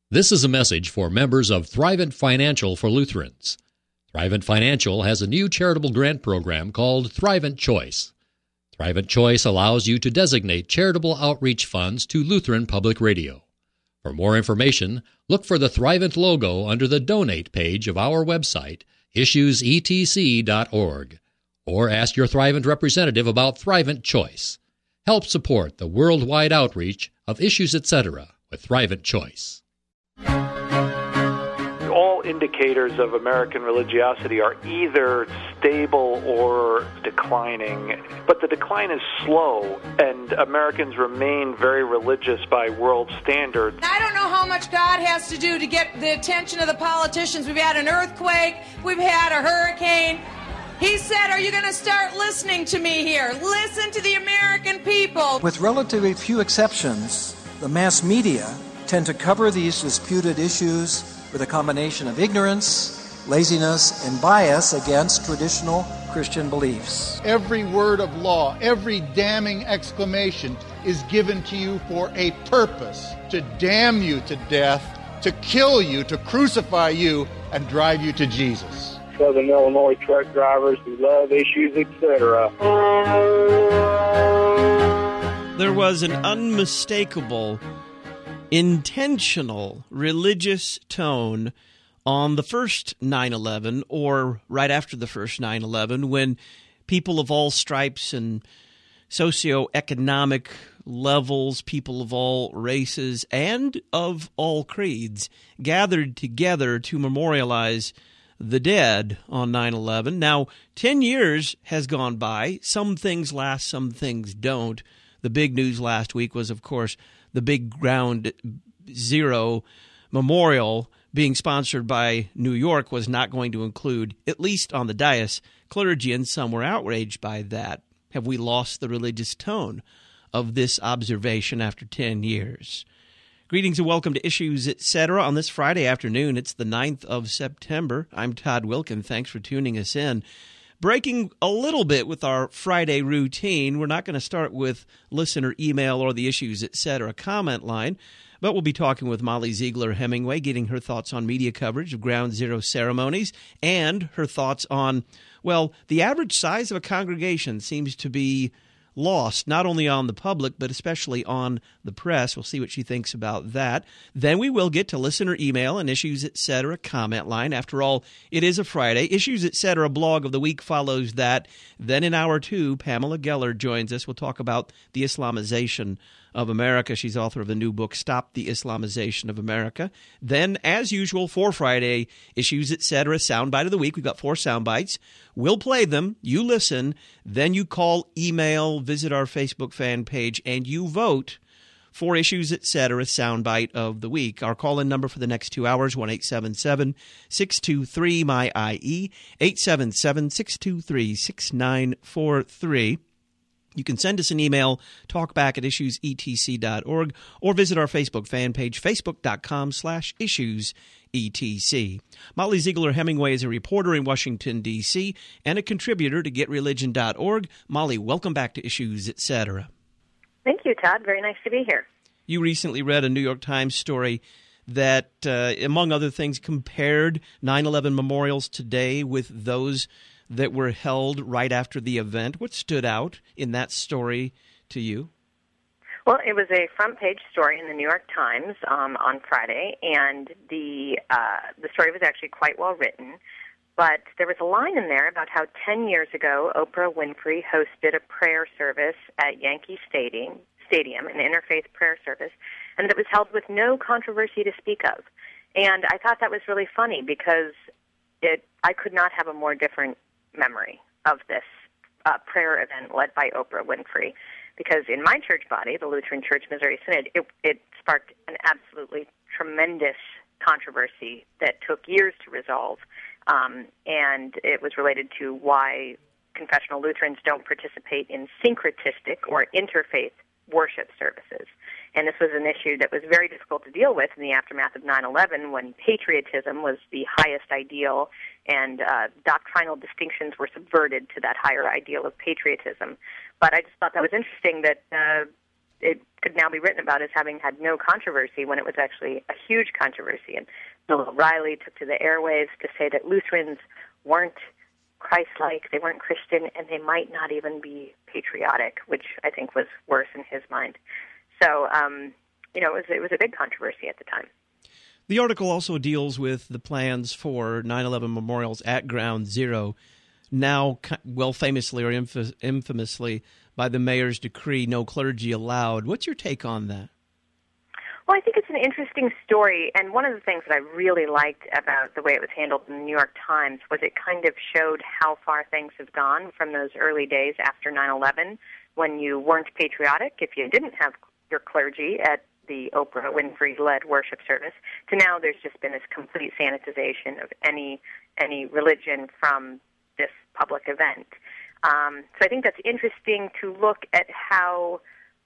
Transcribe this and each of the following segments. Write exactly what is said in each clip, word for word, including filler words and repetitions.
This is a message for members of Thrivent Financial for Lutherans. Thrivent Financial has a new charitable grant program called Thrivent Choice. Thrivent Choice allows you to designate charitable outreach funds to Lutheran Public Radio. For more information, look for the Thrivent logo under the Donate page of our website, issues e t c dot org, or ask your Thrivent representative about Thrivent Choice. Help support the worldwide outreach of Issues Etc. with Thrivent Choice. All indicators of American religiosity are either stable or declining, but the decline is slow, and Americans remain very religious by world standards. I don't know how much God has to do to get the attention of the politicians. We've had an earthquake, we've had a hurricane. He said, are you going to start listening to me here? Listen to the American people. With relatively few exceptions, the mass media tend to cover these disputed issues with a combination of ignorance, laziness, and bias against traditional Christian beliefs. Every word of law, every damning exclamation is given to you for a purpose, to damn you to death, to kill you, to crucify you, and drive you to Jesus. Southern Illinois truck drivers who love Issues, et cetera. There was an unmistakable, intentional religious tone on the first nine eleven, or right after the first nine eleven, when people of all stripes and socioeconomic levels, people of all races and of all creeds, gathered together to memorialize the dead on nine eleven. Now, ten years has gone by. Some things last, some things don't. The big news last week was, of course, the big Ground Zero memorial being sponsored by New York was not going to include, at least on the dais, clergy, and some were outraged by that. Have we lost the religious tone of this observation after ten years? Greetings and welcome to Issues, et cetera. On this Friday afternoon, it's the ninth of September. I'm Todd Wilkin. Thanks for tuning us in. Breaking a little bit with our Friday routine, we're not going to start with listener email or the Issues, et cetera comment line, but we'll be talking with Molly Ziegler Hemingway, getting her thoughts on media coverage of Ground Zero ceremonies and her thoughts on, well, the average size of a congregation seems to be lost, not only on the public, but especially on the press. We'll see what she thinks about that. Then we will get to listener email and Issues, et cetera comment line. After all, it is a Friday. Issues, et cetera blog of the week follows that. Then in hour two, Pamela Geller joins us. We'll talk about the Islamization of America. She's author of the new book, Stop the Islamization of America. Then, as usual, for Friday, Issues, et cetera, soundbite of the week. We've got four soundbites. We'll play them. You listen. Then you call, email, visit our Facebook fan page, and you vote for Issues, et cetera, soundbite of the week. Our call-in number for the next two hours, one eight seven seven, six two three, M Y I E, eight seven seven, six two three, six nine four three. You can send us an email, talkback at issues e t c dot org, or visit our Facebook fan page, facebook.com slash issues etc. Molly Ziegler Hemingway is a reporter in Washington, D C, and a contributor to get religion dot org. Molly, welcome back to Issues, et cetera. Thank you, Todd. Very nice to be here. You recently read a New York Times story that, uh, among other things, compared nine eleven memorials today with those that were held right after the event. What stood out in that story to you? Well, it was a front-page story in the New York Times um, on Friday, and the uh, the story was actually quite well written. But there was a line in there about how ten years ago, Oprah Winfrey hosted a prayer service at Yankee Stadium, Stadium, an interfaith prayer service, and that it was held with no controversy to speak of. And I thought that was really funny because it I could not have a more different memory of this uh, prayer event led by Oprah Winfrey, because in my church body, the Lutheran Church Missouri Synod, it, it sparked an absolutely tremendous controversy that took years to resolve, um, and it was related to why confessional Lutherans don't participate in syncretistic or interfaith worship services. And this was an issue that was very difficult to deal with in the aftermath of nine eleven, when patriotism was the highest ideal and uh, doctrinal distinctions were subverted to that higher ideal of patriotism. But I just thought that was interesting that uh, it could now be written about as having had no controversy when it was actually a huge controversy. And Bill O'Reilly took to the airwaves to say that Lutherans weren't Christ-like, they weren't Christian, and they might not even be patriotic, which I think was worse in his mind. So, um, you know, it was, it was a big controversy at the time. The article also deals with the plans for nine eleven memorials at Ground Zero, now, well, famously or inf- infamously, by the mayor's decree, no clergy allowed. What's your take on that? Well, I think it's an interesting story, and one of the things that I really liked about the way it was handled in the New York Times was it kind of showed how far things have gone from those early days after nine eleven, when you weren't patriotic, if you didn't have your clergy at the Oprah Winfrey-led worship service, to now there's just been this complete sanitization of any any religion from this public event. Um, so I think that's interesting to look at how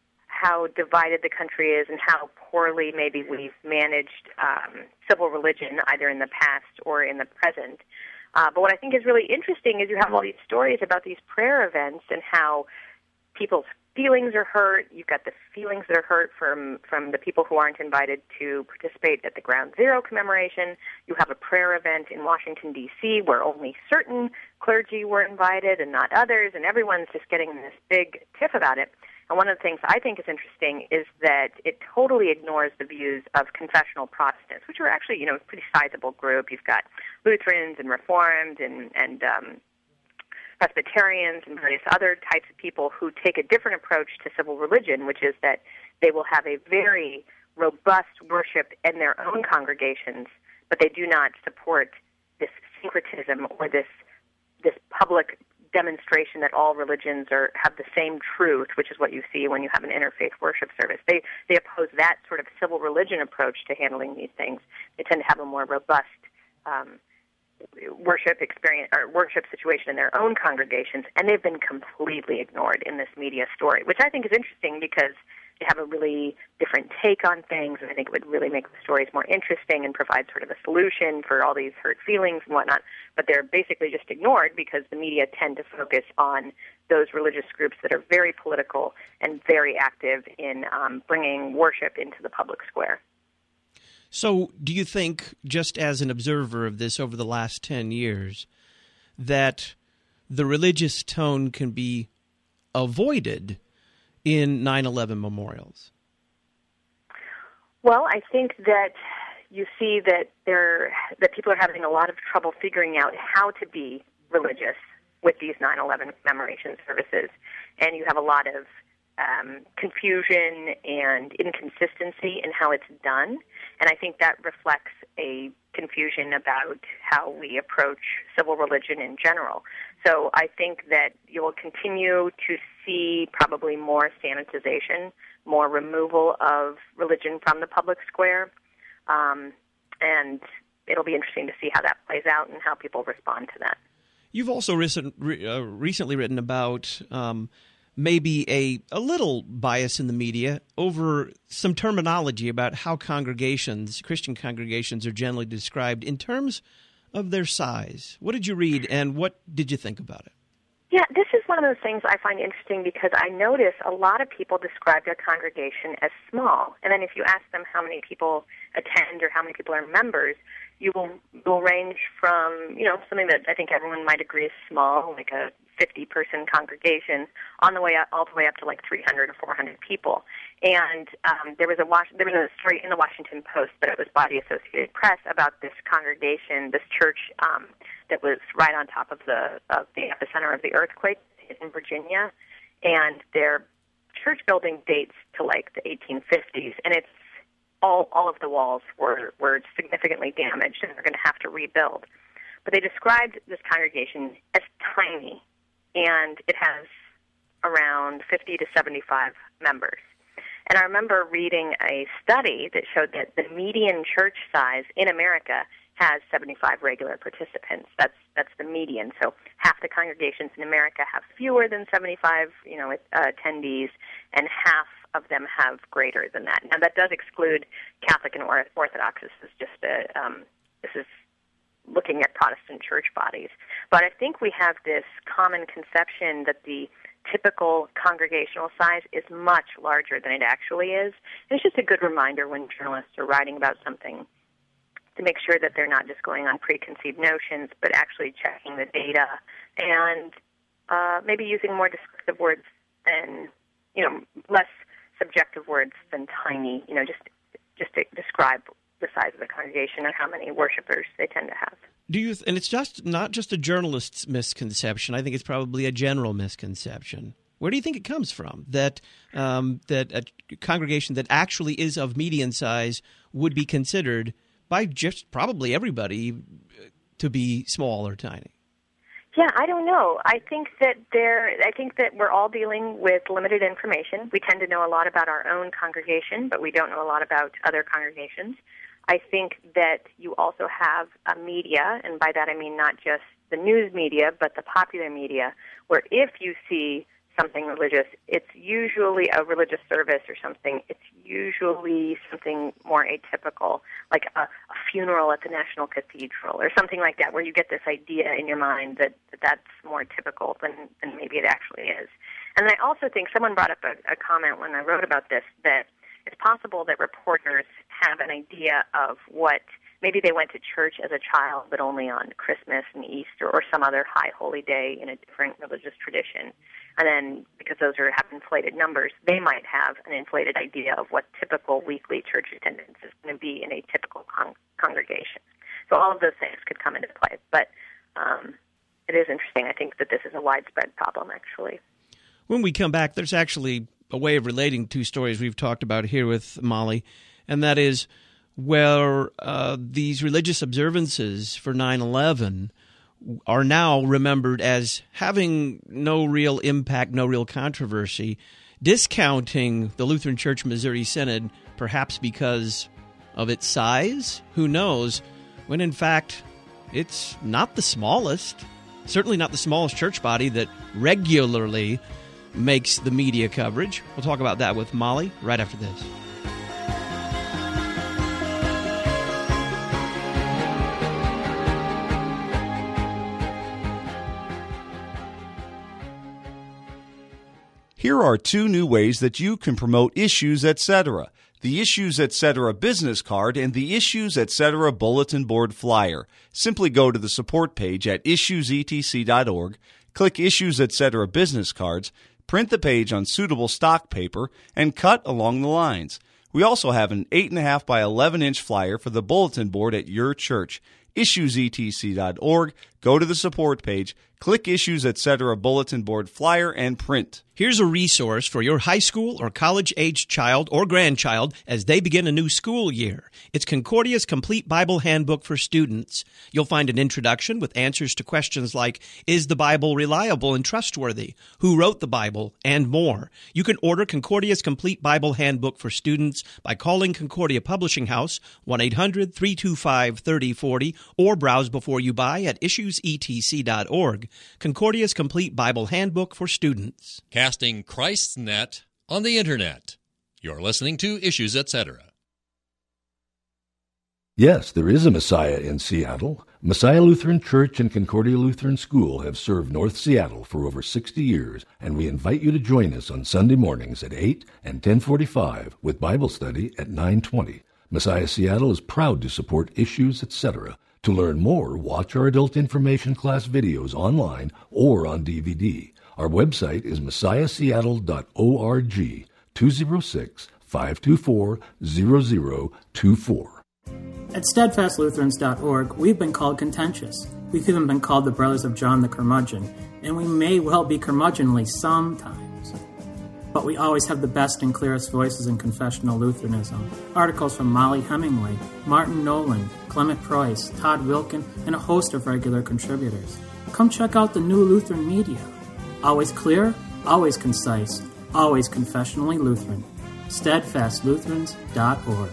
how divided the country is and how poorly maybe we've managed um, civil religion either in the past or in the present. Uh, but what I think is really interesting is you have all these stories about these prayer events and how people's feelings are hurt. You've got the feelings that are hurt from, from the people who aren't invited to participate at the Ground Zero commemoration. You have a prayer event in Washington, D C where only certain clergy were invited and not others, and everyone's just getting in this big tiff about it. And one of the things I think is interesting is that it totally ignores the views of confessional Protestants, which are actually, you know, a pretty sizable group. You've got Lutherans and Reformed and, and um, Presbyterians and various other types of people who take a different approach to civil religion, which is that they will have a very robust worship in their own congregations, but they do not support this syncretism or this this public demonstration that all religions are have the same truth, which is what you see when you have an interfaith worship service. They they oppose that sort of civil religion approach to handling these things. They tend to have a more robust um, worship experience or worship situation in their own congregations, and they've been completely ignored in this media story, which I think is interesting because they have a really different take on things, and I think it would really make the stories more interesting and provide sort of a solution for all these hurt feelings and whatnot. But they're basically just ignored because the media tend to focus on those religious groups that are very political and very active in um, bringing worship into the public square. So do you think, just as an observer of this over the last ten years, that the religious tone can be avoided in nine eleven memorials? Well, I think that you see that there that people are having a lot of trouble figuring out how to be religious with these nine eleven commemoration services, and you have a lot of um, confusion and inconsistency in how it's done, and I think that reflects a confusion about how we approach civil religion in general. So I think that you will continue to see probably more sanitization, more removal of religion from the public square, um, and it'll be interesting to see how that plays out and how people respond to that. You've also recent, uh, recently written about um, maybe a, a little bias in the media over some terminology about how congregations, Christian congregations, are generally described in terms of their size. What did you read, and what did you think about it? Yeah, this is one of those things I find interesting because I notice a lot of people describe their congregation as small. And then if you ask them how many people attend or how many people are members, you will will range from, you know, something that I think everyone might agree is small, like a fifty-person congregation, on the way up, all the way up to like three hundred or four hundred people. And um, there was a Was- there was a story in the Washington Post, but it was by the Associated Press, about this congregation, this church um, that was right on top of the of the epicenter of the earthquake in Virginia, and their church building dates to like the eighteen fifties, and it's all all of the walls were were significantly damaged, and they're going to have to rebuild. But they described this congregation as tiny, and it has around fifty to seventy-five members. And I remember reading a study that showed that the median church size in America has seventy-five regular participants. That's that's the median. So half the congregations in America have fewer than seventy-five, you know, uh, attendees, and half of them have greater than that. Now that does exclude Catholic and Orthodox. This is just a um, this is looking at Protestant church bodies. But I think we have this common conception that the typical congregational size is much larger than it actually is. And it's just a good reminder when journalists are writing about something to make sure that they're not just going on preconceived notions, but actually checking the data and uh, maybe using more descriptive words than, you know, less subjective words than tiny, you know, just just to describe the size of the congregation or how many worshipers they tend to have. Do you? And it's just not just a journalist's misconception. I think it's probably a general misconception. Where do you think it comes from that um, that a congregation that actually is of median size would be considered by just probably everybody to be small or tiny? Yeah, I don't know. I think that there. I think that we're all dealing with limited information. We tend to know a lot about our own congregation, but we don't know a lot about other congregations. I think that you also have a media, and by that I mean not just the news media, but the popular media, where if you see something religious, it's usually a religious service or something. It's usually something more atypical, like a, a funeral at the National Cathedral or something like that, where you get this idea in your mind that, that that's more typical than, than maybe it actually is. And I also think someone brought up a, a comment when I wrote about this, that it's possible that reporters have an idea of what, maybe they went to church as a child, but only on Christmas and Easter or some other high holy day in a different religious tradition. And then, because those are have inflated numbers, they might have an inflated idea of what typical weekly church attendance is going to be in a typical con- congregation. So all of those things could come into play. But um, it is interesting. I think that this is a widespread problem, actually. When we come back, there's actually a way of relating two stories we've talked about here with Molly, and that is where uh, these religious observances for nine eleven are now remembered as having no real impact, no real controversy, discounting the Lutheran Church Missouri Synod, perhaps because of its size, who knows, when in fact it's not the smallest, certainly not the smallest church body that regularly makes the media coverage. We'll talk about that with Molly right after this. Here are two new ways that you can promote Issues Etc. The Issues Etc. business card and the Issues Etc. bulletin board flyer. Simply go to the support page at issues e t c dot org, click Issues Etc. business cards, print the page on suitable stock paper, and cut along the lines. We also have an eight point five by eleven inch flyer for the bulletin board at your church. issues e t c dot org, go to the support page, click Issues Etc. bulletin board flyer, and print. Here's a resource for your high school or college-aged child or grandchild as they begin a new school year. It's Concordia's Complete Bible Handbook for Students. You'll find an introduction with answers to questions like, is the Bible reliable and trustworthy? Who wrote the Bible? And more. You can order Concordia's Complete Bible Handbook for Students by calling Concordia Publishing House, one eight hundred three two five three oh four oh, or browse before you buy at issues e t c dot org. Concordia's Complete Bible Handbook for Students. Casting Christ's net on the Internet. You're listening to Issues Etc. Yes, there is a Messiah in Seattle. Messiah Lutheran Church and Concordia Lutheran School have served North Seattle for over sixty years, and we invite you to join us on Sunday mornings at eight and ten forty-five with Bible study at nine twenty. Messiah Seattle is proud to support Issues Etc. To learn more, watch our adult information class videos online or on D V D. Our website is messiah seattle dot org, two oh six, five two four, zero zero two four. At steadfast lutherans dot org, we've been called contentious. We've even been called the brothers of John the Curmudgeon, and we may well be curmudgeonly sometimes. But we always have the best and clearest voices in confessional Lutheranism. Articles from Molly Hemingway, Martin Nolan, Clement Price, Todd Wilkin, and a host of regular contributors. Come check out the new Lutheran media. Always clear, always concise, always confessionally Lutheran. steadfast lutherans dot org.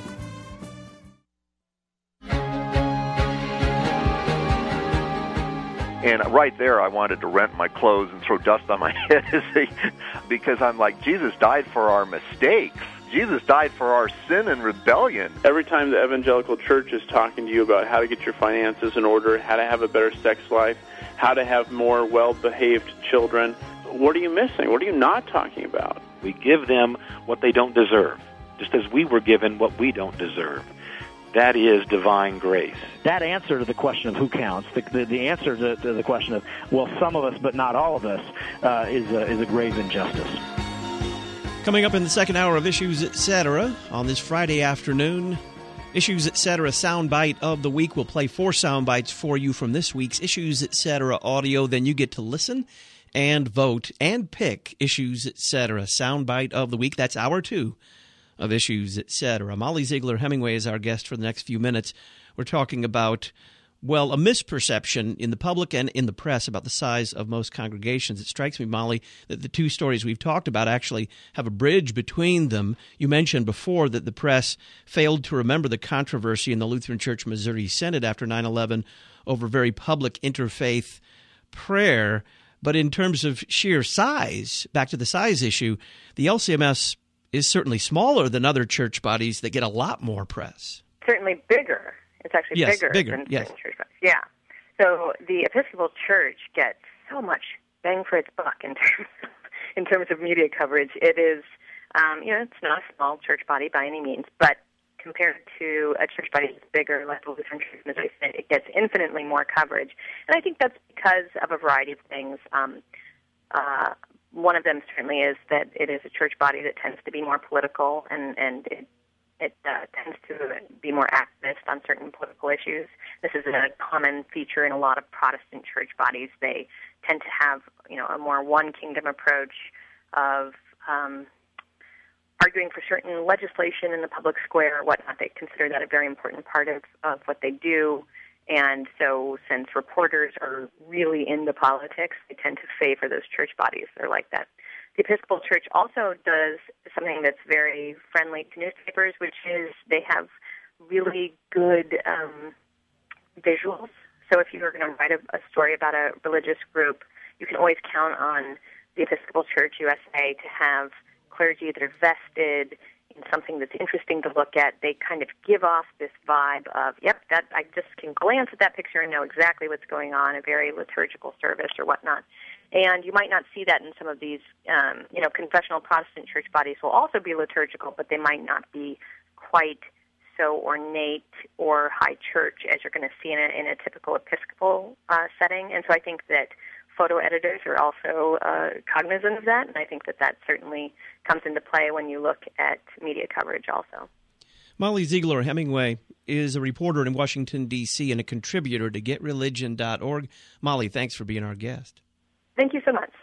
And right there, I wanted to rent my clothes and throw dust on my head because I'm like, Jesus died for our mistakes. Jesus died for our sin and rebellion. Every time the evangelical church is talking to you about how to get your finances in order, how to have a better sex life, how to have more well-behaved children, what are you missing? What are you not talking about? We give them what they don't deserve, just as we were given what we don't deserve. That is divine grace. That answer to the question of who counts, the, the, the answer to, to the question of, well, some of us but not all of us, uh, is, a, is a grave injustice. Coming up in the second hour of Issues Etc. on this Friday afternoon, Issues Etc. soundbite of the week. We'll play four soundbites for you from this week's Issues Etc. audio. Then you get to listen and vote and pick Issues Etc. soundbite of the week. That's hour two of Issues Etc. Molly Ziegler Hemingway is our guest for the next few minutes. We're talking about, well, a misperception in the public and in the press about the size of most congregations. It strikes me, Molly, that the two stories we've talked about actually have a bridge between them. You mentioned before that the press failed to remember the controversy in the Lutheran Church Missouri Synod after nine eleven over very public interfaith prayer. But in terms of sheer size, back to the size issue, the L C M S is certainly smaller than other church bodies that get a lot more press. Certainly bigger. It's actually yes, bigger, bigger than yes. certain church bodies. Yeah. So the Episcopal Church gets so much bang for its buck in terms of, in terms of media coverage. It is, um, you know, it's not a small church body by any means, but compared to a church body that's bigger, like the Lutheran Church Missouri Synod, it gets infinitely more coverage. And I think that's because of a variety of things. Um, uh, One of them certainly is that it is a church body that tends to be more political, and, and it, it uh, tends to be more activist on certain political issues. This is a common feature in a lot of Protestant church bodies. They tend to have, you know, a more one kingdom approach of um, arguing for certain legislation in the public square or whatnot. They consider that a very important part of, of what they do. And so since reporters are really into politics, they tend to favor those church bodies. They're like that. The Episcopal Church also does something that's very friendly to newspapers, which is they have really good um, visuals. So if you were going to write a, a story about a religious group, you can always count on the Episcopal Church U S A to have clergy that are vested in something that's interesting to look at. They kind of give off this vibe of, yep, that I just can glance at that picture and know exactly what's going on, a very liturgical service or whatnot. And you might not see that in some of these, um, you know, confessional Protestant church bodies will also be liturgical, but they might not be quite so ornate or high church as you're going to see in a, in a typical Episcopal uh, setting. And so I think that photo editors are also uh, cognizant of that, and I think that that certainly comes into play when you look at media coverage also. Molly Ziegler Hemingway is a reporter in Washington, D C and a contributor to get religion dot org. Molly, thanks for being our guest. Thank you so much.